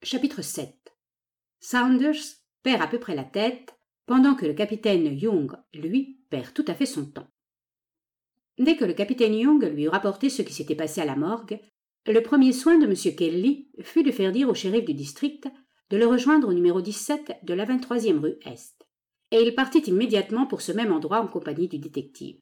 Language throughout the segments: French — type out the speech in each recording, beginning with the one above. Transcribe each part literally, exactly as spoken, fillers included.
Chapitre sept. Saunders perd à peu près la tête, pendant que le capitaine Young, lui, perd tout à fait son temps. Dès que le capitaine Young lui eut rapporté ce qui s'était passé à la morgue, le premier soin de M. Kelly fut de faire dire au shérif du district de le rejoindre au numéro dix-sept de la vingt-troisième rue Est, et il partit immédiatement pour ce même endroit en compagnie du détective.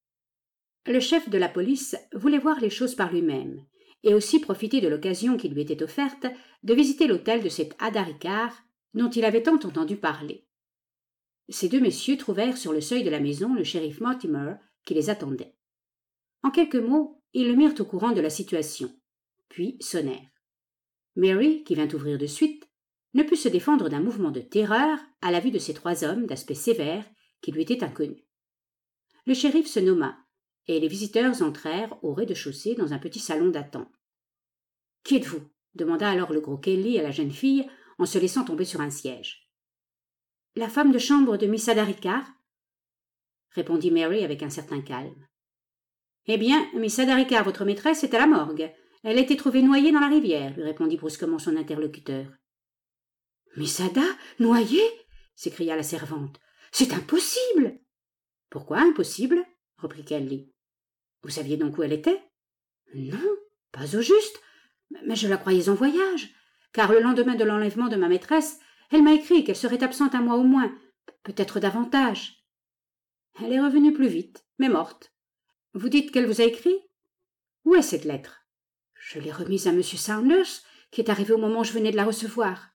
Le chef de la police voulait voir les choses par lui-même, et aussi profiter de l'occasion qui lui était offerte de visiter l'hôtel de cet Ada Ricard dont il avait tant entendu parler. Ces deux messieurs trouvèrent sur le seuil de la maison le shérif Mortimer qui les attendait. En quelques mots, ils le mirent au courant de la situation, puis sonnèrent. Mary, qui vint ouvrir de suite, ne put se défendre d'un mouvement de terreur à la vue de ces trois hommes d'aspect sévère qui lui étaient inconnus. Le shérif se nomma, et les visiteurs entrèrent au rez-de-chaussée dans un petit salon d'attente. « Qui êtes-vous » demanda alors le gros Kelly à la jeune fille en se laissant tomber sur un siège. « La femme de chambre de Miss Ada Ricard » répondit Mary avec un certain calme. « Eh bien, Miss Ada Ricard, votre maîtresse, est à la morgue. Elle a été trouvée noyée dans la rivière, » lui répondit brusquement son interlocuteur. « Miss Ada, noyée » s'écria la servante. « C'est impossible !»« Pourquoi impossible ?» reprit Kelly. « Vous saviez donc où elle était ?»« Non, pas au juste, mais je la croyais en voyage, car le lendemain de l'enlèvement de ma maîtresse, elle m'a écrit qu'elle serait absente un mois au moins, peut-être davantage. Elle est revenue plus vite, mais morte. Vous dites qu'elle vous a écrit ? Où est cette lettre ? Je l'ai remise à M. Saunders, qui est arrivé au moment où je venais de la recevoir.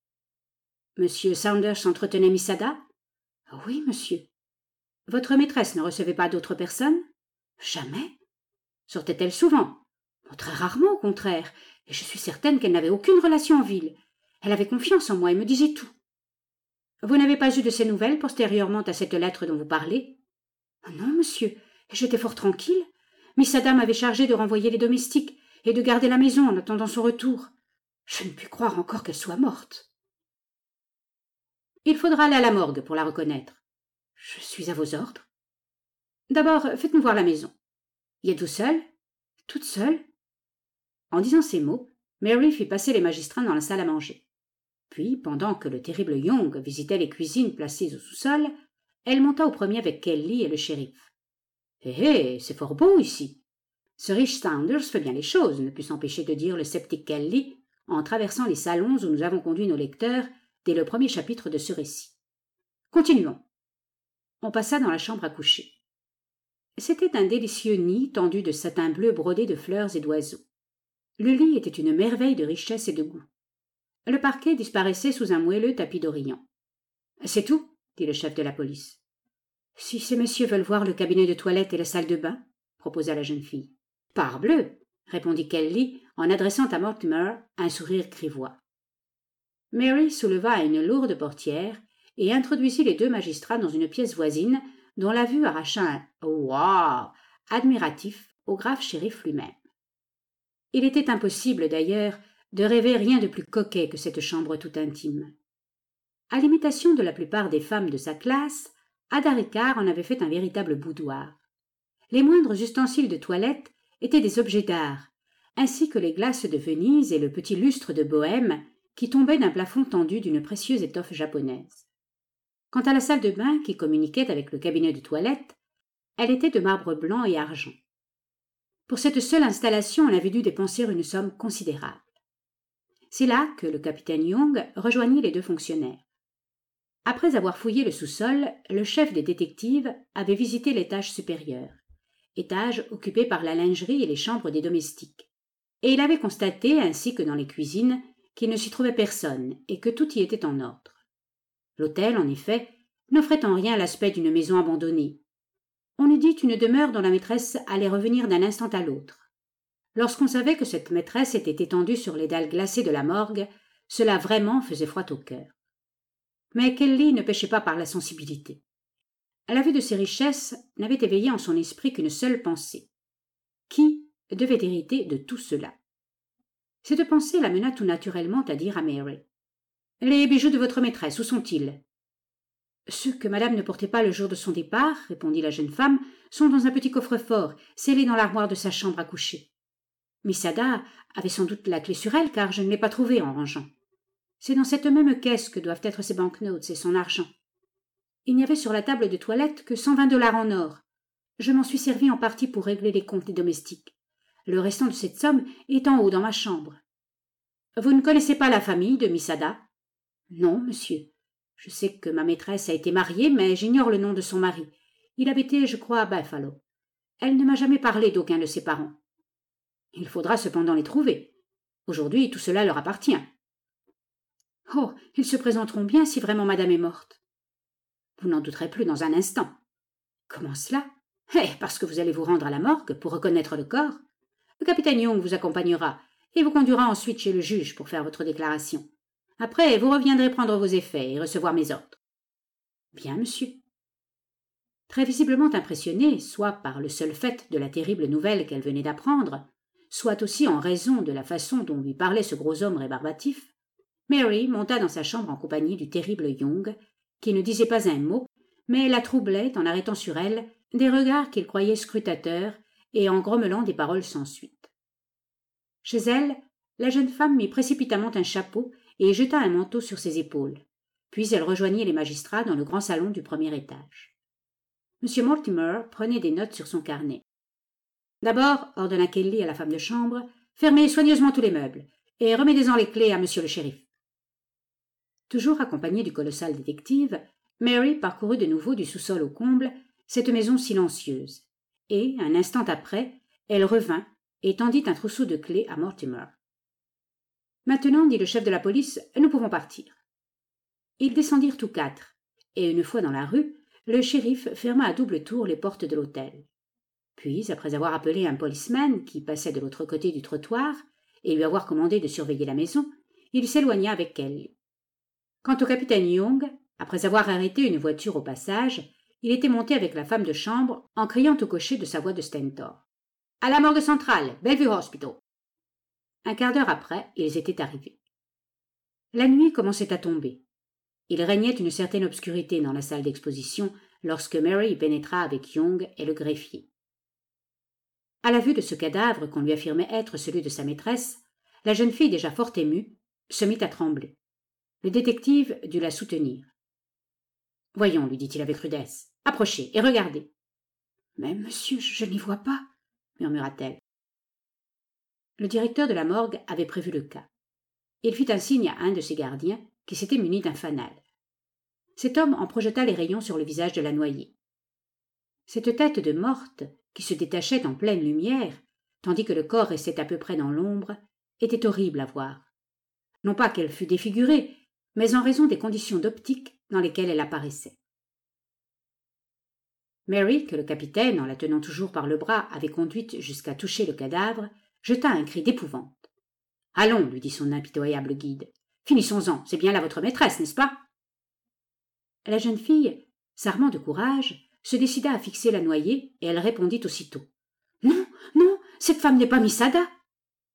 M. Saunders entretenait Miss Ada ? Oui, monsieur. Votre maîtresse ne recevait pas d'autres personnes ? Jamais. Sortait-elle souvent ? Très rarement, au contraire, et je suis certaine qu'elle n'avait aucune relation en ville. Elle avait confiance en moi et me disait tout. Vous n'avez pas eu de ses nouvelles postérieurement à cette lettre dont vous parlez ? Non, monsieur, j'étais fort tranquille. Miss Ada m'avait chargé de renvoyer les domestiques et de garder la maison en attendant son retour. Je ne puis croire encore qu'elle soit morte. Il faudra aller à la morgue pour la reconnaître. Je suis à vos ordres. D'abord, faites-nous voir la maison. Y êtes-vous seule ? Toute seule ? En disant ces mots, Mary fit passer les magistrats dans la salle à manger. Puis, pendant que le terrible Young visitait les cuisines placées au sous-sol, elle monta au premier avec Kelly et le shérif. « Hé hé, c'est fort beau ici. Ce riche Saunders fait bien les choses, » ne put s'empêcher de dire le sceptique Kelly en traversant les salons où nous avons conduit nos lecteurs dès le premier chapitre de ce récit. Continuons. On passa dans la chambre à coucher. C'était un délicieux nid tendu de satin bleu brodé de fleurs et d'oiseaux. Le lit était une merveille de richesse et de goût. Le parquet disparaissait sous un moelleux tapis d'Orient. « C'est tout ?» dit le chef de la police. « Si ces messieurs veulent voir le cabinet de toilette et la salle de bain, » proposa la jeune fille. « Parbleu !» répondit Kelly en adressant à Mortimer un sourire grivois. Mary souleva une lourde portière et introduisit les deux magistrats dans une pièce voisine dont la vue arracha un « Waouh !» admiratif au grave shérif lui-même. Il était impossible, d'ailleurs, de rêver rien de plus coquet que cette chambre tout intime. À l'imitation de la plupart des femmes de sa classe, Ada Ricard en avait fait un véritable boudoir. Les moindres ustensiles de toilette étaient des objets d'art, ainsi que les glaces de Venise et le petit lustre de Bohême qui tombait d'un plafond tendu d'une précieuse étoffe japonaise. Quant à la salle de bain qui communiquait avec le cabinet de toilette, elle était de marbre blanc et argent. Pour cette seule installation, on avait dû dépenser une somme considérable. C'est là que le capitaine Young rejoignit les deux fonctionnaires. Après avoir fouillé le sous-sol, le chef des détectives avait visité l'étage supérieur, étage occupé par la lingerie et les chambres des domestiques, et il avait constaté, ainsi que dans les cuisines, qu'il ne s'y trouvait personne et que tout y était en ordre. L'hôtel, en effet, n'offrait en rien l'aspect d'une maison abandonnée. On eût dit une demeure dont la maîtresse allait revenir d'un instant à l'autre. Lorsqu'on savait que cette maîtresse était étendue sur les dalles glacées de la morgue, cela vraiment faisait froid au cœur. Mais Kelly ne péchait pas par la sensibilité. À la vue de ses richesses, n'avait éveillé en son esprit qu'une seule pensée. Qui devait hériter de tout cela ? Cette pensée l'amena tout naturellement à dire à Mary. « Les bijoux de votre maîtresse, où sont-ils » « Ceux que madame ne portait pas le jour de son départ, » répondit la jeune femme, « sont dans un petit coffre-fort, scellé dans l'armoire de sa chambre à coucher. Miss Ada avait sans doute la clé sur elle, car je ne l'ai pas trouvée en rangeant. C'est dans cette même caisse que doivent être ses banknotes et son argent. Il n'y avait sur la table de toilette que cent vingt dollars en or. Je m'en suis servi en partie pour régler les comptes des domestiques. Le restant de cette somme est en haut dans ma chambre. Vous ne connaissez pas la famille de Miss Ada? Non, monsieur. Je sais que ma maîtresse a été mariée, mais j'ignore le nom de son mari. Il habitait, je crois, à Buffalo. Elle ne m'a jamais parlé d'aucun de ses parents. Il faudra cependant les trouver. Aujourd'hui, tout cela leur appartient. Oh, ils se présenteront bien si vraiment madame est morte. Vous n'en douterez plus dans un instant. Comment cela? Eh, parce que vous allez vous rendre à la morgue pour reconnaître le corps. Le capitaine Young vous accompagnera et vous conduira ensuite chez le juge pour faire votre déclaration. Après, vous reviendrez prendre vos effets et recevoir mes ordres. Bien, monsieur. Très visiblement impressionnée, soit par le seul fait de la terrible nouvelle qu'elle venait d'apprendre, soit aussi en raison de la façon dont lui parlait ce gros homme rébarbatif, Mary monta dans sa chambre en compagnie du terrible Young, qui ne disait pas un mot, mais la troublait en arrêtant sur elle des regards qu'il croyait scrutateurs et en grommelant des paroles sans suite. Chez elle, la jeune femme mit précipitamment un chapeau et jeta un manteau sur ses épaules. Puis elle rejoignit les magistrats dans le grand salon du premier étage. M. Mortimer prenait des notes sur son carnet. D'abord, ordonna Kelly à la femme de chambre, fermez soigneusement tous les meubles et remettez-en les clés à monsieur le shérif. Toujours accompagnée du colossal détective, Mary parcourut de nouveau du sous-sol au comble cette maison silencieuse, et, un instant après, elle revint et tendit un trousseau de clés à Mortimer. Maintenant, dit le chef de la police, nous pouvons partir. Ils descendirent tous quatre, et une fois dans la rue, le shérif ferma à double tour les portes de l'hôtel. Puis, après avoir appelé un policeman qui passait de l'autre côté du trottoir et lui avoir commandé de surveiller la maison, il s'éloigna avec elle. Quant au capitaine Young, après avoir arrêté une voiture au passage, il était monté avec la femme de chambre en criant au cocher de sa voix de stentor. « À la morgue centrale, Bellevue Hospital !» Un quart d'heure après, ils étaient arrivés. La nuit commençait à tomber. Il régnait une certaine obscurité dans la salle d'exposition lorsque Mary pénétra avec Young et le greffier. À la vue de ce cadavre qu'on lui affirmait être celui de sa maîtresse, la jeune fille, déjà fort émue, se mit à trembler. Le détective dut la soutenir. « Voyons, lui dit-il avec rudesse, approchez et regardez. »« Mais monsieur, je, je n'y vois pas, » murmura-t-elle. Le directeur de la morgue avait prévu le cas. Il fit un signe à un de ses gardiens qui s'était muni d'un fanal. Cet homme en projeta les rayons sur le visage de la noyée. Cette tête de morte, qui se détachait en pleine lumière, tandis que le corps restait à peu près dans l'ombre, était horrible à voir. Non pas qu'elle fût défigurée, mais en raison des conditions d'optique dans lesquelles elle apparaissait. Mary, que le capitaine, en la tenant toujours par le bras, avait conduite jusqu'à toucher le cadavre, jeta un cri d'épouvante. « Allons, lui dit son impitoyable guide. Finissons-en, c'est bien là votre maîtresse, n'est-ce pas ?» La jeune fille, s'armant de courage, se décida à fixer la noyée et elle répondit aussitôt. « Non, non, cette femme n'est pas Miss Ada. »« Comment ?»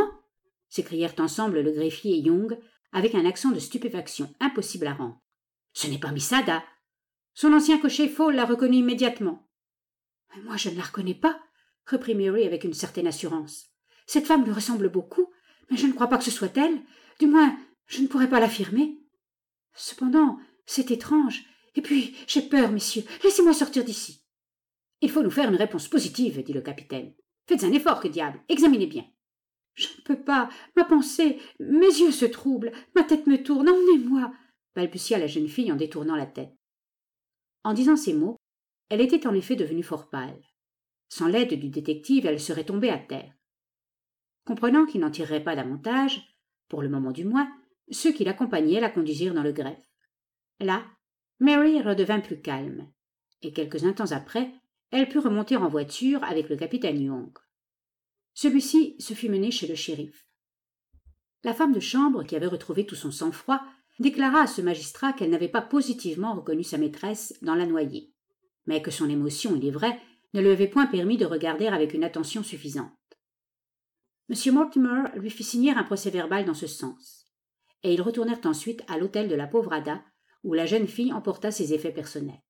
s'écrièrent ensemble le greffier et Young avec un accent de stupéfaction impossible à rendre. « Ce n'est pas Miss Ada. Son ancien cocher Fall l'a reconnue immédiatement. »« Moi, je ne la reconnais pas, » reprit Mary avec une certaine assurance. « Cette femme lui ressemble beaucoup, mais je ne crois pas que ce soit elle. Du moins, je ne pourrais pas l'affirmer. Cependant, c'est étrange. Et puis, j'ai peur, messieurs. Laissez-moi sortir d'ici. »« Il faut nous faire une réponse positive, dit le capitaine. Faites un effort, que diable. Examinez bien. »« Je ne peux pas. Ma pensée, mes yeux se troublent. Ma tête me tourne. Emmenez-moi, » balbutia la jeune fille en détournant la tête. En disant ces mots, elle était en effet devenue fort pâle. Sans l'aide du détective, elle serait tombée à terre. Comprenant qu'il n'en tirerait pas davantage, pour le moment du moins, ceux qui l'accompagnaient la conduisirent dans le greffe. Là, Mary redevint plus calme, et quelques instants après, elle put remonter en voiture avec le capitaine Young. Celui-ci se fut mené chez le shérif. La femme de chambre, qui avait retrouvé tout son sang-froid, déclara à ce magistrat qu'elle n'avait pas positivement reconnu sa maîtresse dans la noyée, mais que son émotion, il est vrai, ne lui avait point permis de regarder avec une attention suffisante. M. Mortimer lui fit signer un procès-verbal dans ce sens, et ils retournèrent ensuite à l'hôtel de la pauvre Ada, où la jeune fille emporta ses effets personnels.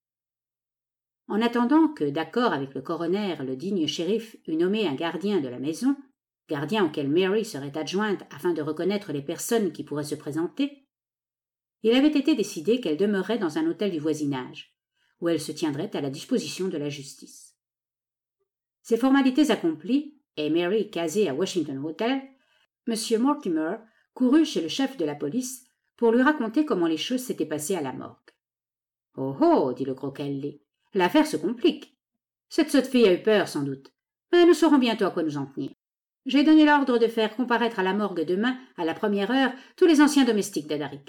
En attendant que, d'accord avec le coroner, le digne shérif eût nommé un gardien de la maison, gardien auquel Mary serait adjointe afin de reconnaître les personnes qui pourraient se présenter, il avait été décidé qu'elle demeurerait dans un hôtel du voisinage, où elle se tiendrait à la disposition de la justice. Ces formalités accomplies, et Mary casée à Washington Hotel, M. Mortimer courut chez le chef de la police pour lui raconter comment les choses s'étaient passées à la morgue. « Oh oh !» dit le gros Kelly. « L'affaire se complique. Cette sotte fille a eu peur, sans doute, mais nous saurons bientôt à quoi nous en tenir. J'ai donné l'ordre de faire comparaître à la morgue demain, à la première heure, tous les anciens domestiques d'Ada Ricard. »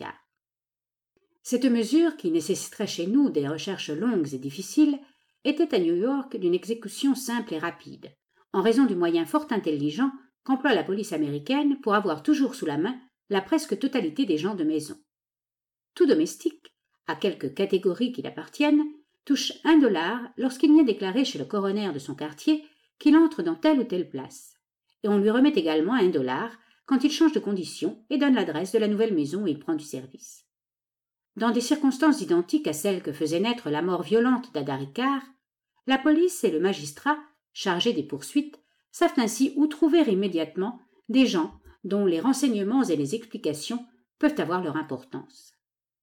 Cette mesure, qui nécessiterait chez nous des recherches longues et difficiles, était à New York d'une exécution simple et rapide, en raison du moyen fort intelligent qu'emploie la police américaine pour avoir toujours sous la main la presque totalité des gens de maison. Tout domestique, à quelque catégorie qu'il appartienne, touche un dollar lorsqu'il vient déclarer chez le coroner de son quartier qu'il entre dans telle ou telle place, et on lui remet également un dollar quand il change de condition et donne l'adresse de la nouvelle maison où il prend du service. Dans des circonstances identiques à celles que faisait naître la mort violente d'Ada Ricard, la police et le magistrat, chargés des poursuites, savent ainsi où trouver immédiatement des gens dont les renseignements et les explications peuvent avoir leur importance.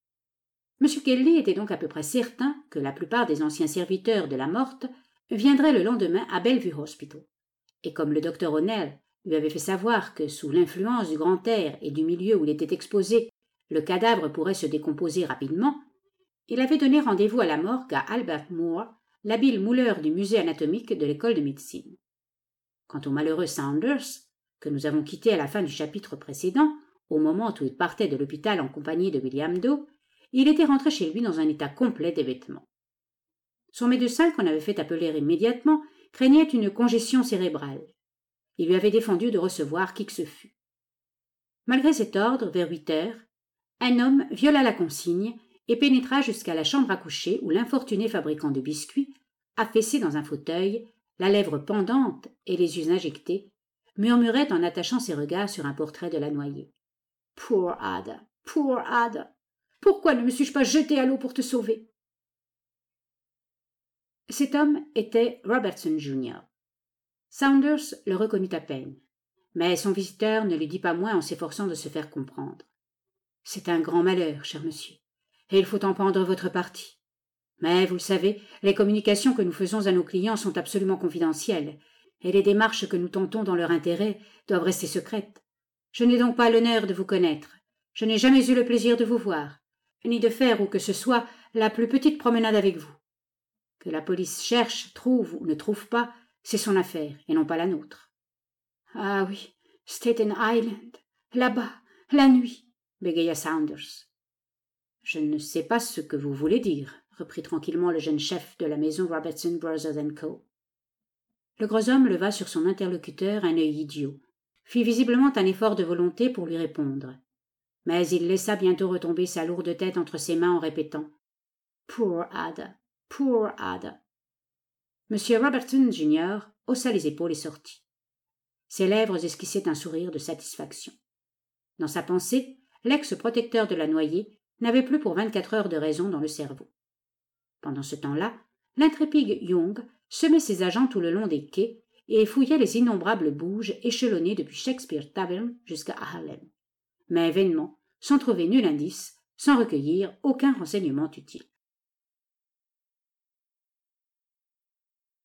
M. Kelly était donc à peu près certain que la plupart des anciens serviteurs de la morte viendraient le lendemain à Bellevue Hospital, et comme le docteur O'Neill lui avait fait savoir que, sous l'influence du grand air et du milieu où il était exposé, le cadavre pourrait se décomposer rapidement, il avait donné rendez-vous à la morgue à Albert Moore, l'habile mouleur du musée anatomique de l'école de médecine. Quant au malheureux Saunders, que nous avons quitté à la fin du chapitre précédent, au moment où il partait de l'hôpital en compagnie de William Doe, il était rentré chez lui dans un état complet des vêtements. Son médecin, qu'on avait fait appeler immédiatement, craignait une congestion cérébrale. Il lui avait défendu de recevoir qui que ce fût. Malgré cet ordre, vers huit heures, un homme viola la consigne et pénétra jusqu'à la chambre à coucher où l'infortuné fabricant de biscuits, affaissé dans un fauteuil, la lèvre pendante et les yeux injectés, murmurait en attachant ses regards sur un portrait de la noyée. « Poor Ada, poor Ada, pourquoi ne me suis-je pas jeté à l'eau pour te sauver ?» Cet homme était Robertson junior Saunders le reconnut à peine, mais son visiteur ne lui dit pas moins en s'efforçant de se faire comprendre. « C'est un grand malheur, cher monsieur, et il faut en prendre votre parti. Mais, vous le savez, les communications que nous faisons à nos clients sont absolument confidentielles, et les démarches que nous tentons dans leur intérêt doivent rester secrètes. Je n'ai donc pas l'honneur de vous connaître, je n'ai jamais eu le plaisir de vous voir, ni de faire où que ce soit la plus petite promenade avec vous. Que la police cherche, trouve ou ne trouve pas, c'est son affaire, et non pas la nôtre. »« Ah oui, Staten Island, là-bas, la nuit, » bégaya Saunders. « Je ne sais pas ce que vous voulez dire, » reprit tranquillement le jeune chef de la maison Robertson Brothers and Co. Le gros homme leva sur son interlocuteur un œil idiot, fit visiblement un effort de volonté pour lui répondre. Mais il laissa bientôt retomber sa lourde tête entre ses mains en répétant « Poor Ada, poor Ada ». M. Robertson junior haussa les épaules et sortit. Ses lèvres esquissaient un sourire de satisfaction. Dans sa pensée, l'ex-protecteur de la noyée n'avait plus pour vingt-quatre heures de raison dans le cerveau. Pendant ce temps-là, l'intrépide Young semait ses agents tout le long des quais et fouillait les innombrables bouges échelonnés depuis Shakespeare Tavern jusqu'à Harlem, mais vainement, sans trouver nul indice, sans recueillir aucun renseignement utile.